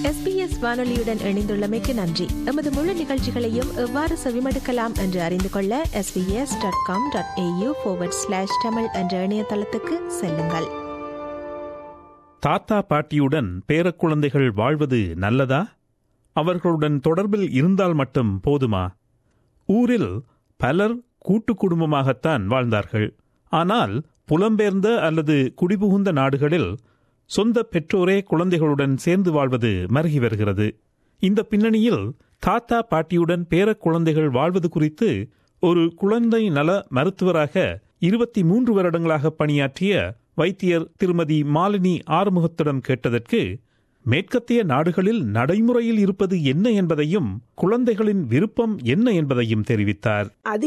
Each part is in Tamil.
SBS வானொலியுடன் இணைந்துள்ளமைக்கு நன்றி. எமது முழு நிகழ்ச்சிகளையும் எவ்வாறு செவிமடுக்கலாம் என்று அறிந்து கொள்ள sbs.com.au/tamil என்ற இணையதளத்துக்கு செல்லுங்கள். தாத்தா பாட்டியுடன் பேரக்குழந்தைகள் வாழ்வது நல்லதா? அவர்களுடன் தொடர்பில் இருந்தால் மட்டும் போதுமா? ஊரில் பலர் கூட்டு குடும்பமாகத்தான் வாழ்ந்தார்கள். ஆனால் புலம்பெயர்ந்த அல்லது குடிபுகுந்த நாடுகளில் சொந்த பெற்றோரே குழந்தைகளுடன் சேர்ந்து வாழ்வது மருகி வருகிறது. இந்த பின்னணியில் தாத்தா பாட்டியுடன் பேரக்குழந்தைகள் வாழ்வது குறித்து ஒரு குழந்தை நல மருத்துவராக 23 வருடங்களாக பணியாற்றிய வைத்தியர் திருமதி மாலினி ஆறுமுகத்திடம் கேட்டதற்கு, மேற்கத்திய நாடுகளில் நடைமுறையில் இருப்பது என்ன என்பதையும் குழந்தைகளின் விருப்பம் என்ன என்பதையும் தெரிவித்தார்.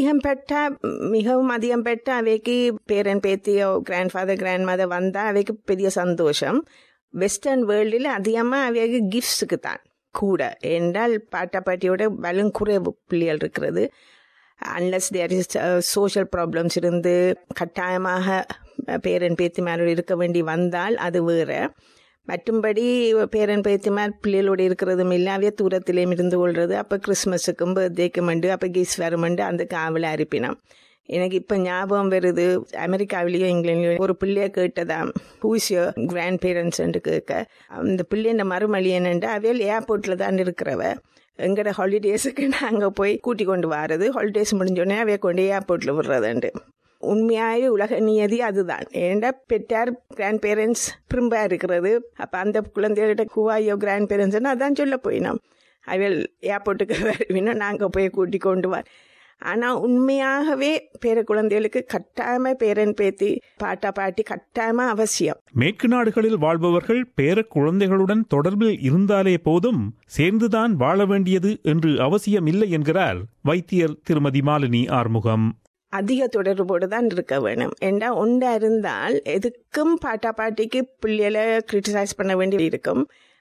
மிகவும் அதிகம் பெற்ற அவைக்கு பேரன் பேத்தியோ கிராண்ட்ஃபாதர் கிராண்ட் மதர் வந்தா அவைக்கு பெரிய சந்தோஷம். வெஸ்டர்ன் வேர்ல்டில் அதிகமாக அவைக்கு கிஃப்ட்ஸுக்கு தான் கூட. என்றால் பாட்டா பாட்டியோட வலும் குறைவு பிள்ளைகள் இருக்கிறது. Unless there is social problems இருந்து கட்டாயமாக பேரன் பேத்திமாரோடு இருக்க வேண்டி வந்தால் அது வேறு. மற்றும்படி பேரன் பேத்திமார் பிள்ளைகளோடு இருக்கிறதும் இல்லை, அவைய தூரத்திலேயும் இருந்து கொள்வது. அப்போ கிறிஸ்மஸுக்கும் பர்த்டேக்கும் மண்டு அப்போ கிஃப்ட்ஸ் வருமண்டு அந்த காவலை அனுப்பினோம். எனக்கு இப்போ ஞாபகம் வருது, அமெரிக்காவிலேயோ இங்கிலாந்துலேயோ ஒரு பிள்ளைய கேட்டதாம், ஹூஸ் யுவர் கிராண்ட் பேரண்ட்ஸ்ன்னு கேட்க, அந்த பிள்ளைன்ற மறுமொழி என்னென்று அவையில் ஏர்போர்ட்டில் தான் இருக்கிறவ, எங்களோட ஹாலிடேஸுக்கு நாங்கள் போய் கூட்டி கொண்டு வரது, ஹாலிடேஸ் முடிஞ்சோடனே அவைய கொண்டு ஏர்போர்ட்டில் விடுறதுண்டு. உண்மையாகவே உலக நியதி அதுதான். ஏன்னா பெற்றார் கிராண்ட் பேரண்ட்ஸ் திரும்ப இருக்கிறது. அப்போ அந்த குழந்தைகள்கிட்ட ஹூவாயோ கிராண்ட் பேரண்ட்ஸ்ன்னு அதான் சொல்ல போயினோம். அவையில் ஏர்போர்ட்டுக்கு வருவினோம், நாங்கள் போய் கூட்டி கொண்டு வர. ஆனால் உண்மையாகவே பேர குழந்தைகளுக்கு கட்டாயமாக பேரன் பேத்தி பாட்டா பாட்டி கட்டாயமாக அவசியம். மேற்கு நாடுகளில் வாழ்பவர்கள் பேர குழந்தைகளுடன் தொடர்பில் இருந்தாலே போதும், சேர்ந்துதான் வாழ வேண்டியது என்று அவசியம் இல்லை என்கிறார் வைத்தியர் திருமதி மாலினி ஆறுமுகம். அதிக தொடர்போடு தான் இருக்க வேணும். ஏண்டா ஒன்றா இருந்தால் எதுக்கும் பாட்டா பாட்டிக்கு பிள்ளைகளை கிரிட்டிசைஸ் பண்ண வேண்டி இருக்கும்.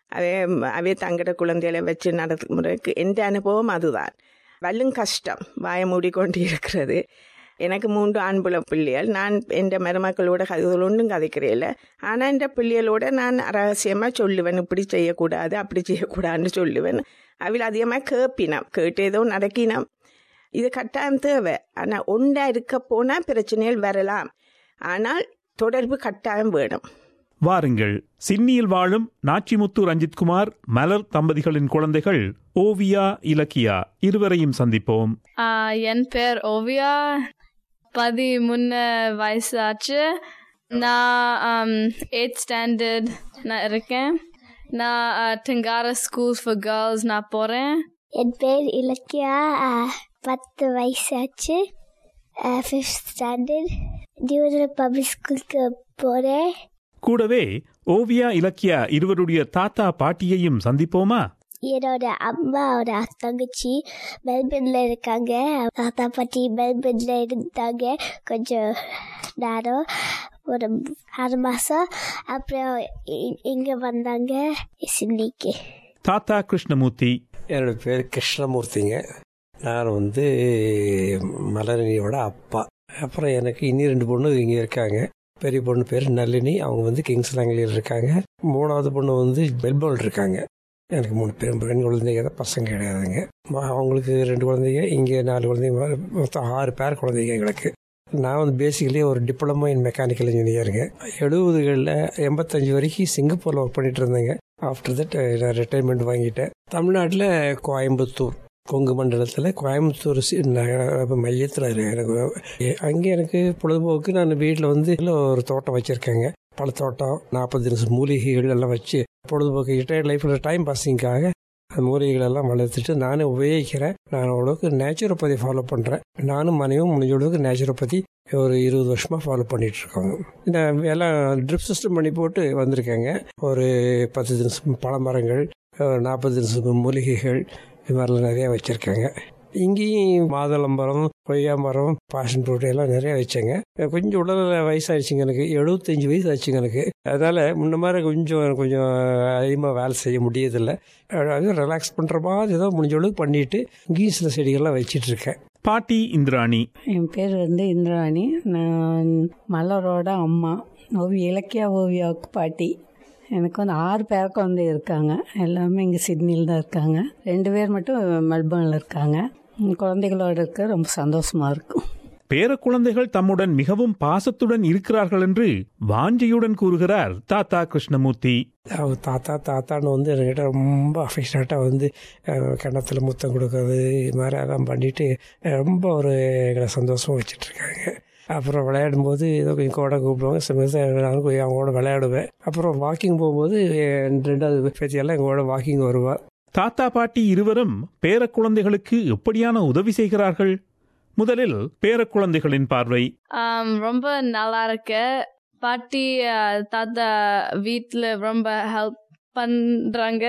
அவே தங்கட குழந்தைகளை வச்சு நடமுறைக்கு எந்த அனுபவம் அதுதான். வல்லும் கஷ்டம், வாய மூடிக்கொண்டு இருக்கிறது. எனக்கு 3 ஆண்புல பிள்ளைகள். நான் என் மருமக்களோட ஒன்றும் கதைக்கிறேன். ஆனால் என் பிள்ளைகளோட நான் ரகசியமாக சொல்லுவேன், இப்படி செய்யக்கூடாது அப்படி செய்யக்கூடாதுன்னு சொல்லுவேன். அவையில் அதிகமாக கேட்பினோம், கேட்டு ஏதோ நடக்கினோம். இது கட்டாயம் தேவை. ஆனால் ஒன்றா இருக்க போனால் பிரச்சனைகள் வரலாம். ஆனால் தொடர்பு கட்டாயம் வேணும். வாருங்கள், சிட்னியில் வாழும் நாச்சிமுத்து ரஞ்சித்குமார் மலர் தம்பதிகளின் குழந்தைகள் ஓவியா இலக்கியா இருவரையும் சந்திப்போம். என் பேர் ஓவியா, 13 வயசு ஆச்சு. நான் 8th ஸ்டாண்டர்ட் நான் இருக்கேன். நான் டங்காரா ஸ்கூல் ஃபார் கேர்ள்ஸ் நான் போகிறேன். என் பேர் இலக்கியா, 10 வயசாச்சு, 5th ஸ்டாண்டர்ட் டியூரல் பப்ளிக் ஸ்கூலுக்கு போகிறேன். கூடவே ஓவியா இலக்கியா இருவருடைய தாத்தா பாட்டியையும் சந்திப்போமா? என்னோட அம்மாவோட தங்கச்சி மெல்பர்ன்ல இருக்காங்க. தாத்தா பாட்டி மெல்பர்ன்ல இருந்தாங்க கொஞ்சம் நேரம், ஒரு 6 மாதம். அப்புறம் இங்கே வந்தாங்க சிட்னிக்கு. தாத்தா கிருஷ்ணமூர்த்தி. என்னோட பேர் கிருஷ்ணமூர்த்திங்க. நான் மலரணியோட அப்பா. அப்புறம் எனக்கு இனி 2 பொண்ணு இங்கே இருக்காங்க. பெரிய பொண்ணு பேர் நளினி, அவங்க கிங்ஸ்லாங்கில் இருக்காங்க. 3வது பொண்ணு மெல்போர்ன் இருக்காங்க. எனக்கு 3 பெண் குழந்தைங்க தான், பசங்க கிடையாதுங்க. அவங்களுக்கு 2 குழந்தைங்க, இங்கே 4 குழந்தைங்க, மொத்தம் 6 பேர் குழந்தைங்க எங்களுக்கு. நான் பேசிக்கலி ஒரு டிப்ளமோ இன் மெக்கானிக்கல் இன்ஜினியருங்க. 70களில் 85 வரைக்கும் சிங்கப்பூரில் ஒர்க் பண்ணிட்டு இருந்தேங்க. ஆஃப்டர் தட் நான் ரிட்டைர்மெண்ட் வாங்கிட்டேன். தமிழ்நாட்டில் கோயம்புத்தூர், கொங்கு மண்டலத்தில் கோயம்புத்தூர் மையத்தில் எனக்கு அங்கே எனக்கு பொழுதுபோக்கு நான் வீட்டில் ஒரு தோட்டம் வச்சுருக்கேங்க. பழத்தோட்டம், 40 மூலிகைகள் எல்லாம் வச்சு பொழுதுபோக்கு ரிட்டையர்ட் லைஃப்பில் டைம் பாஸிங்காக அந்த மூலிகைகளெல்லாம் வளர்த்துட்டு நானும் உபயோகிக்கிறேன். நான் அவ்வளோக்கு நேச்சுரோபதி ஃபாலோ பண்ணுறேன். நானும் மனைவியும் முடிஞ்ச அளவுக்கு நேச்சுரோபதி ஒரு 20 வருஷமாக ஃபாலோ பண்ணிட்டு இருக்காங்க. இந்த எல்லாம் ட்ரிப் சிஸ்டம் பண்ணி போட்டு வந்திருக்காங்க. ஒரு 10 பழமரங்கள், 40 மூலிகைகள், இது மாதிரிலாம் நிறையா வச்சுருக்காங்க. இங்கேயும் மாதுளம்பரம், கொய்யா மரம், பாஷன் ஃப்ரூட் எல்லாம் நிறையா வச்சேங்க. கொஞ்சம் உடல் வயசாகிடுச்சிங்க, எனக்கு 75 வயசு ஆச்சுங்க எனக்கு. அதனால் முன்ன மாதிரி கொஞ்சம் அதிகமாக வேலை செய்ய முடியதில்லை. ரிலாக்ஸ் பண்ணுற மாதிரி ஏதோ முடிஞ்ச அளவுக்கு பண்ணிட்டு இங்கேயும் சில செடிகள்லாம் வச்சிட்ருக்கேன். பாட்டி இந்திராணி. என் பேர் இந்திராணி. நான் மலரோட அம்மா. இலக்கியா ஓவியாவுக்கு பாட்டி. எனக்கு வந்து 6 பேர் குழந்தை இருக்காங்க. எல்லாமே இங்கே சிட்னியில் தான் இருக்காங்க. 2 பேர் மட்டும் மெல்பர்னில் இருக்காங்க. குழந்தைகளோடு இருக்க ரொம்ப சந்தோஷமாக இருக்கும். பேர குழந்தைகள் தம்முடன் மிகவும் பாசத்துடன் இருக்கிறார்கள் என்று வாஞ்சியுடன் கூறுகிறார் தாத்தா கிருஷ்ணமூர்த்தி. தாத்தான்னு வந்து என்கிட்ட ரொம்ப அஃபெக்ஷனேட்டாக வந்து கன்னத்தில் முத்தம் கொடுக்கறது இது மாதிரி எல்லாம் பண்ணிட்டு ரொம்ப ஒரு எங்களை சந்தோஷமாக வச்சிட்ருக்காங்க. அப்புறம் விளையாடும்போது ஏதோ கொஞ்சம் கூட கூப்பிடுவாங்க. சமயத்தில் நானும் போய் அவங்களோட விளையாடுவேன். அப்புறம் வாக்கிங் போகும்போது 2வது பேத்தியெல்லாம் எங்களோட வாக்கிங் வருவாள். தாத்தா பாட்டி இருவரும் பேர குழந்தைகளுக்கு எப்படியான உதவி செய்கிறார்கள்? முதலில் பேர குழந்தைகளின் பார்வை. ரொம்ப நல்லா இருக்கு. பாட்டி தாத்தா வீட்டில் ரொம்ப ஹெல்ப் பண்றாங்க.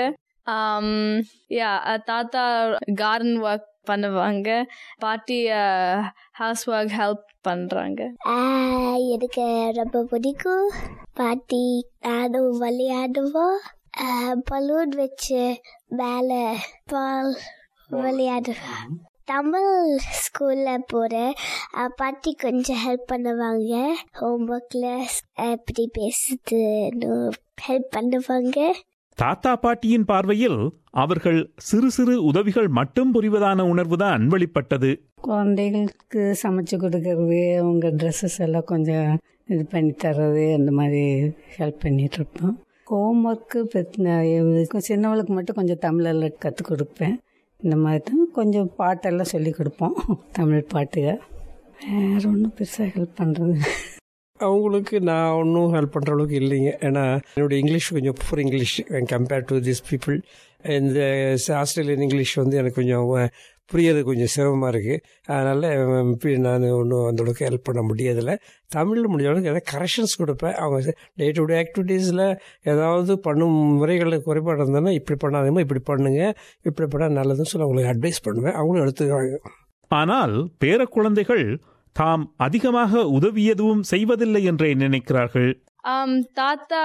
தாத்தா கார்டன் ஒர்க் பண்ணுவாங்க. பாட்டி ஹவுஸ் ஒர்க் ஹெல்ப் பண்றாங்க. எனக்கு ரொம்ப பிடிக்கும். பாட்டி நானும் விளையாடுவோம். பலூன் வச்சு மேலே பால் விளையாடுவேன். தமிழ் ஸ்கூலில் போகிறேன். பாட்டி கொஞ்சம் ஹெல்ப் பண்ணுவாங்க. ஹோம்ஒர்க்கில் எப்படி பேசுதுன்னு ஹெல்ப் பண்ணுவாங்க. தாத்தா பாட்டியின் பார்வையில் அவர்கள் சிறு சிறு உதவிகள் மட்டும் புரிவதான உணர்வுதான் வெளிப்பட்டது. குழந்தைகளுக்கு சமைச்சு கொடுக்கறது, அவங்க ட்ரெஸ்ஸஸ் எல்லாம் கொஞ்சம் இது பண்ணி தர்றது, அந்த மாதிரி ஹெல்ப் பண்ணிட்டு இருப்போம். ஹோம்ஒர்க்கு சின்னவளுக்கு மட்டும் கொஞ்சம் தமிழெல்லாம் கற்றுக் கொடுப்பேன். இந்த மாதிரி தான் கொஞ்சம் பாட்டெல்லாம் சொல்லி கொடுப்போம், தமிழ் பாட்டுகள். வேறு ஒன்றும் பெருசாக ஹெல்ப் பண்ணுறது அவங்களுக்கு நான் ஒன்றும் ஹெல்ப் பண்ணுற அளவுக்கு இல்லைங்க. ஏன்னா என்னுடைய இங்கிலீஷ் கொஞ்சம் poor English compared to this people. இந்த ஆஸ்திரேலியன் இங்கிலீஷ் வந்து எனக்கு கொஞ்சம் புரியறது கொஞ்சம் சிரமமாக இருக்குது. அதனால் நான் ஒன்றும் அந்தளவுக்கு ஹெல்ப் பண்ண முடியதில்லை. தமிழில் முடிஞ்ச அளவுக்கு ஏதாவது கரெக்ஷன்ஸ் கொடுப்பேன். அவங்க டே டு டே ஆக்டிவிட்டீஸில் ஏதாவது பண்ணும் முறைகளில் குறைபாடு இருந்ததுன்னா இப்படி பண்ணாதீங்க, இப்படி பண்ணுங்க, இப்படி பண்ணால் நல்லதுன்னு சொல்லி அவங்களுக்கு அட்வைஸ் பண்ணுவேன். அவங்களும் எடுத்துக்கிறாங்க. ஆனால் பேர குழந்தைகள் தாம் அதிகமாக உதவி எதுவும் செய்வதில்லை என்றே நினைக்கிறார்கள். தாத்தா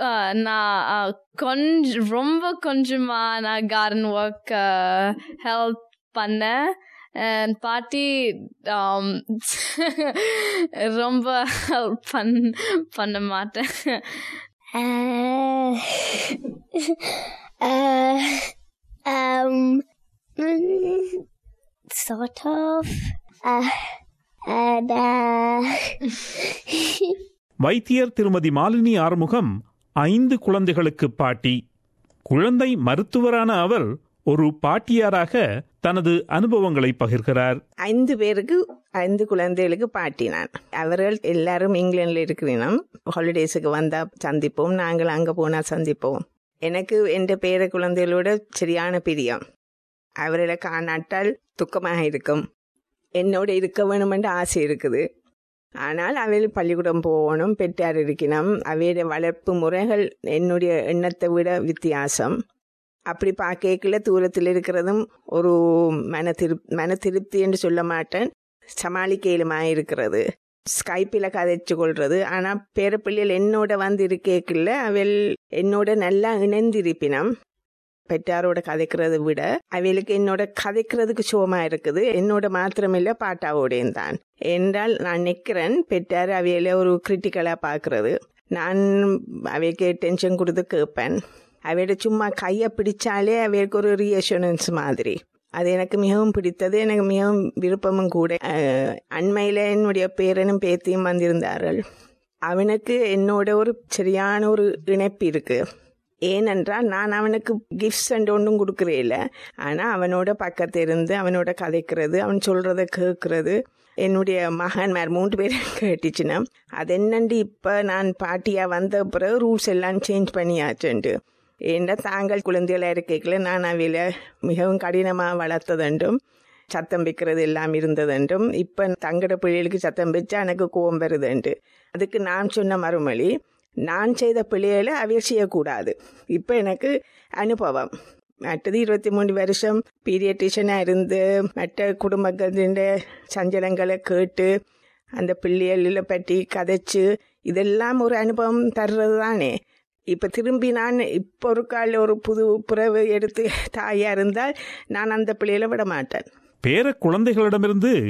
நான் ரொம்ப கொஞ்சமா நான் கார்டன் ஒர்க் ஹெல்ப் பண்ண. பாட்டி ரொம்ப ஹெல்ப் பண்ண மாட்டேன். Sort of. வைத்தியர் திருமதி மாலினி ஆறுமுகம் 5 குழந்தைகளுக்கு பாட்டி. குழந்தை மருத்துவரான அவர் ஒரு பாட்டியாராக தனது அனுபவங்களை பகிர்கிறார். 5 பேருக்கு 5 குழந்தைகளுக்கு பாட்டி நான். அவர்கள் எல்லாரும் இங்கிலாந்துல இருக்கிறோம். ஹாலிடேஸுக்கு வந்தா சந்திப்போம், நாங்கள் அங்கே போனா சந்திப்போம். எனக்கு என் பேர குழந்தைகளோட சரியான பிரியம். அவர்களை காணாட்டால் துக்கமாக இருக்கும். என்னோட இருக்க வேணுமென்று ஆசை இருக்குது. ஆனால் அவையில் பள்ளிக்கூடம் போகணும், பெற்றார் இருக்கணும். அவையோட வளர்ப்பு முறைகள் என்னுடைய எண்ணத்தை விட வித்தியாசம். அப்படி பார்க்கல தூரத்தில் இருக்கிறதும் ஒரு மன திருப்தி என்று சொல்ல மாட்டேன், சமாளிக்கையிலுமாக இருக்கிறது. ஸ்கைப்பில் கதைச்சு கொள்வது. ஆனால் பேரப்பிள்ளைகள் என்னோட வந்து இருக்கேக்கில்ல அவையில் என்னோட நல்லா இணைந்திருப்பினம். பெற்றாரோட கதைக்கிறத விட அவைகளுக்கு என்னோட கதைக்கிறதுக்கு சோமா இருக்குது. என்னோட மாத்திரமில்லை, பாட்டாவோடையும் தான். என்றால் நான் நிற்கிறேன், பெற்றார் அவையில ஒரு கிரிட்டிக்கலாக பார்க்கறது. நான் அவைக்கு டென்ஷன் கொடுத்து கேட்பேன். அவையோட சும்மா கையை பிடிச்சாலே அவைக்கு ஒரு ரியஷனன்ஸ் மாதிரி. அது எனக்கு மிகவும் பிடித்தது, எனக்கு மிகவும் விருப்பமும் கூட. அண்மையில் என்னுடைய பேரனும் பேத்தியும் வந்திருந்தார்கள். அவனுக்கு என்னோட ஒரு சரியான ஒரு இணைப்பு இருக்குது. ஏனென்றால் நான் அவனுக்கு கிஃப்ட்ஸ் அண்ட் ஒன்றும் கொடுக்குறே இல்லை. ஆனால் அவனோட பக்கத்தில் இருந்து அவனோட கதைக்கிறது, அவன் சொல்கிறத கேட்குறது. என்னுடைய மகன்மார் 3 பேரும் கேட்டுச்சுன்னா அது என்னண்டு இப்போ நான் பாட்டியாக வந்த பிறகு ரூல்ஸ் எல்லாம் சேஞ்ச் பண்ணியாச்சுண்டு. ஏன்னா தாங்கள் குழந்தைகளாக இருக்கைக்குள்ள நான் அவையில் மிகவும் கடினமாக வளர்த்ததுண்டும் சத்தம் வைக்கிறது எல்லாம் இருந்ததுண்டும். இப்போ தங்கட பிள்ளைகளுக்கு சத்தம் வச்சா எனக்கு கோவம் வருதுண்டு. அதுக்கு நான் சொன்ன மறுமொழி, நான் செய்த பிள்ளைகளை அவையில் செய்யக்கூடாது. இப்போ எனக்கு அனுபவம். மற்றது 23 வருஷம் பீடியட்ரிஷனாக இருந்து மற்ற குடும்பங்களின் சஞ்சலங்களை கேட்டு அந்த பிள்ளைகளை பற்றி கதைச்சு இதெல்லாம் ஒரு அனுபவம் தர்றது தானே. இப்போ திரும்பி நான் இப்போ ஒரு கால ஒரு புது புறவை எடுத்து தாயாக இருந்தால் நான் அந்த பிள்ளைகளை விட மாட்டேன். பேர குழந்தைகளிடமிருந்து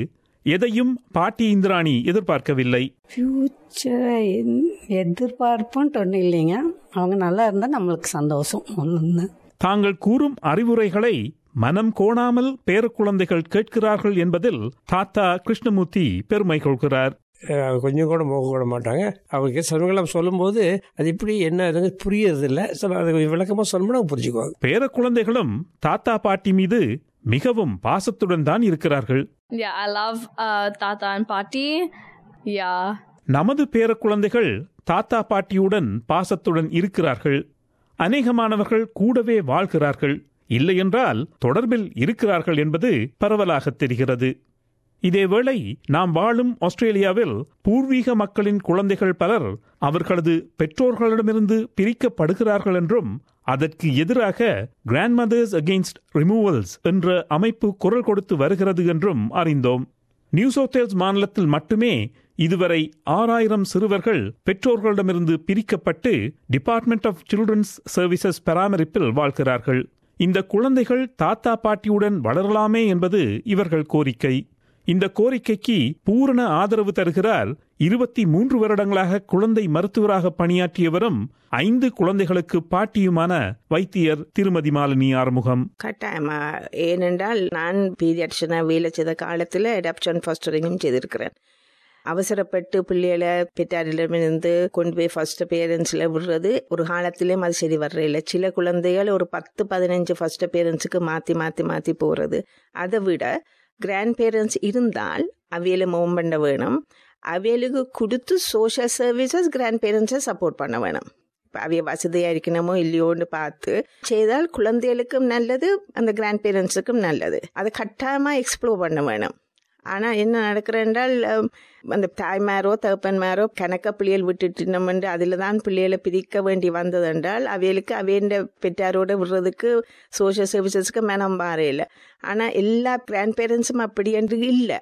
எதையும் பாட்டி இந்திராணி எதிர்பார்க்கவில்லை. ஃப்யூச்சரை எதிர்பார்ப்புன்ட்டு ஒன்றும் இல்லைங்க. அவங்க நல்லா இருந்தால் நம்மளுக்கு சந்தோஷம். ஒன்று தாங்கள் கூறும் அறிவுரைகளை மனம் கோணாமல் பேரக்குழந்தைகள் கேட்கிறார்கள் என்பதில் தாத்தா கிருஷ்ணமூர்த்தி பெருமை கொள்கிறார். கொஞ்சம் கூட மோக கூட மாட்டாங்க. அவங்க சமயங்களாம் சொல்லும்போது அது இப்படி என்ன புரியறது இல்லை. அதை விளக்கமாக சொல்லணும்னா புரிஞ்சுக்குவாங்க. பேரக்குழந்தைகளும் தாத்தா பாட்டி மீது மிகவும் பாசத்துடன் தான் இருக்கிறார்கள். Yeah, I love தாத்தா and பாட்டி. Yeah. நமது பேரக்குழந்தைகள் தாத்தா பாட்டியுடன் பாசத்துடன் இருக்கிறார்கள். அநேகமானவர்கள் கூடவே வாழ்கிறார்கள், இல்லையென்றால் தொடர்பில் இருக்கிறார்கள் என்பது பரவலாக தெரிகிறது. இதேவேளை நாம் வாழும் ஆஸ்திரேலியாவில் பூர்வீக மக்களின் குழந்தைகள் பலர் அவர்களது பெற்றோர்களிடமிருந்து பிரிக்கப்படுகிறார்கள் என்றும் அதற்கு எதிராக கிராண்ட் மதர்ஸ் அகெயின்ஸ்ட் ரிமூவல்ஸ் என்ற அமைப்பு குரல் கொடுத்து வருகிறது என்றும் அறிந்தோம். நியூ சவுத் வேல்ஸ் மாநிலத்தில் மட்டுமே இதுவரை 6000 சிறுவர்கள் பெற்றோர்களிடமிருந்து பிரிக்கப்பட்டு டிபார்ட்மெண்ட் ஆஃப் சில்ட்ரன்ஸ் சர்வீசஸ் பராமரிப்பில் வாழ்கிறார்கள். இந்த குழந்தைகள் தாத்தா பாட்டியுடன் வளரலாமே என்பது இவர்கள் கோரிக்கை. இந்த கோரிக்கைக்கு பூரண ஆதரவு தருகிறார் 23 வருடங்களாக குழந்தை மருத்துவராக பணியாற்றியவரும் 5 குழந்தைகளுக்கு பாட்டியுமான வைத்தியர் திருமதி மாலினி ஆறுமுகம். கட்டாயமா, ஏனென்றால் நான் பீடியாட்ரிஷனா வேலை செய்த காலத்தில் அடாப்ஷன் ஃபாஸ்டரிங்கும் செய்திருக்கிறேன். அவசரப்பட்டு பிள்ளைகளை பெற்றாரிடமிருந்து கொண்டு போய் ஃபர்ஸ்ட் பேரண்ட்ஸில் விடுறது ஒரு காலத்திலேயும் அது சரி வர்றதில்லை. சில குழந்தைகள் ஒரு 10-15 ஃபர்ஸ்ட் பேரண்ட்ஸுக்கு மாற்றி போகிறது. அதை விட கிராண்ட் பேரண்ட்ஸ் இருந்தால் அவையில மூவ் பண்ண வேணும். அவைகளுக்கு கொடுத்து சோஷியல் சர்வீசஸ் கிராண்ட் பேரண்ட்ஸை சப்போர்ட் பண்ண வேணும். இப்போ அவைய வசதியாக இருக்கணுமோ இல்லையோன்னு பார்த்து செய்தால் குழந்தைகளுக்கும் நல்லது, அந்த கிராண்ட் பேரண்ட்ஸுக்கும் நல்லது. அதை கட்டாயமாக எக்ஸ்ப்ளோர் பண்ண வேணும். ஆனால் என்ன நடக்கிற என்றால் அந்த தாய்மாரோ தகப்பன்மாரோ கணக்க பிள்ளைகள் விட்டுட்டு அதில் தான் பிள்ளைகளை பிரிக்க வேண்டி வந்தது என்றால் அவைகளுக்கு அவைய பெற்றாரோடு விடுறதுக்கு சோஷியல் சர்வீசஸ்க்கு மனம் மாறையில்லை. ஆனால் எல்லா கிராண்ட் பேரண்ட்ஸும் அப்படி என்று இல்லை.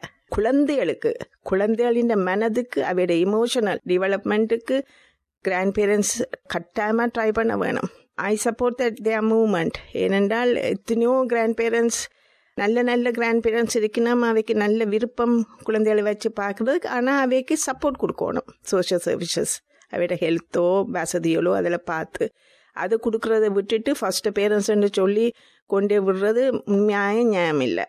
குழந்தைகளின் மனதுக்கு அவையோட இமோஷனல் டெவலப்மெண்ட்டுக்கு கிராண்ட் பேரண்ட்ஸ் கட்டாயமாக ட்ரை பண்ண வேணும். I support that their movement. ஏனென்றால் எத்தனையோ கிராண்ட் பேரண்ட்ஸ் நல்ல கிராண்ட் பேரண்ட்ஸ் இருக்குன்னா அவைக்கு நல்ல விருப்பம் குழந்தைகளை வச்சு பார்க்குறதுக்கு. ஆனால் அவைக்கு சப்போர்ட் கொடுக்கணும். சோஷியல் சர்வீசஸ் அவையோட ஹெல்த்தோ வசதிகளோ அதில் பார்த்து அதை கொடுக்குறத விட்டுட்டு ஃபர்ஸ்ட் பேரண்ட்ஸ்ன்னு சொல்லி கொண்டே விடுறது உண்மையாக நியாயம் இல்லை.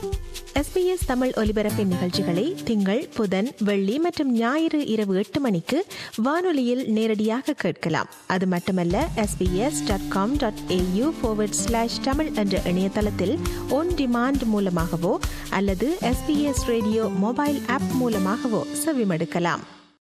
SBS தமிழ் ஒலிபரப்பின் நிகழ்ச்சிகளை திங்கள், புதன், வெள்ளி மற்றும் ஞாயிறு இரவு 8 மணிக்கு வானொலியில் நேரடியாக கேட்கலாம். அது மட்டுமல்ல, sbs.com.au/tamil என்ற இணையதளத்தில் ஒன் டிமாண்ட் மூலமாகவோ அல்லது SBS ரேடியோ மொபைல் ஆப் மூலமாகவோ செவிமடுக்கலாம்.